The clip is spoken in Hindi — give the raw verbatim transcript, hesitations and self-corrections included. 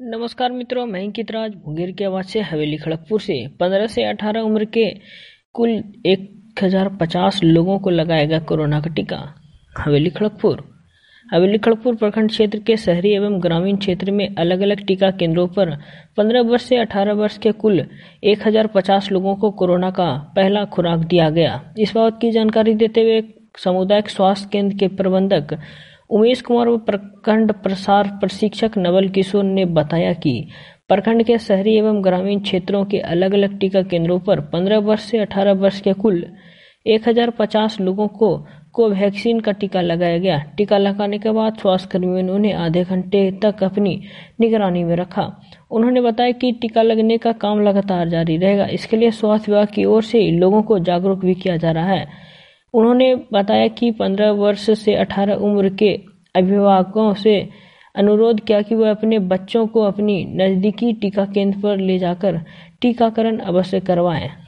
नमस्कार मित्रों, मैं अंकित राज मुंगेर की आवाज से हवेली खड़गपुर से पंद्रह से अठारह उम्र के कुल एक हजार पचास लोगों को लगाया गया कोरोना का टीका। हवेली खड़गपुर हवेली खड़गपुर प्रखंड क्षेत्र के शहरी एवं ग्रामीण क्षेत्र में अलग अलग टीका केंद्रों पर पंद्रह वर्ष से अठारह वर्ष के कुल एक हजार पचास लोगों को कोरोना का पहला खुराक दिया गया। इस बात की जानकारी देते हुए सामुदायिक स्वास्थ्य केंद्र के प्रबंधक उमेश कुमार व प्रखंड प्रसार प्रशिक्षक नवल किशोर ने बताया कि प्रखंड के शहरी एवं ग्रामीण क्षेत्रों के अलग अलग टीका केंद्रों पर पंद्रह वर्ष से अठारह वर्ष के कुल एक हजार पचास लोगों को कोवैक्सीन का टीका लगाया गया। टीका लगाने के बाद स्वास्थ्य कर्मियों ने उन्हें आधे घंटे तक अपनी निगरानी में रखा। उन्होंने बताया कि टीका लगने का काम लगातार जारी रहेगा। इसके लिए स्वास्थ्य विभाग की ओर से लोगों को जागरूक भी किया जा रहा है। उन्होंने बताया कि पंद्रह वर्ष से अठारह उम्र के अभिभावकों से अनुरोध किया कि वह अपने बच्चों को अपनी नजदीकी टीका केंद्र पर ले जाकर टीकाकरण अवश्य करवाएं।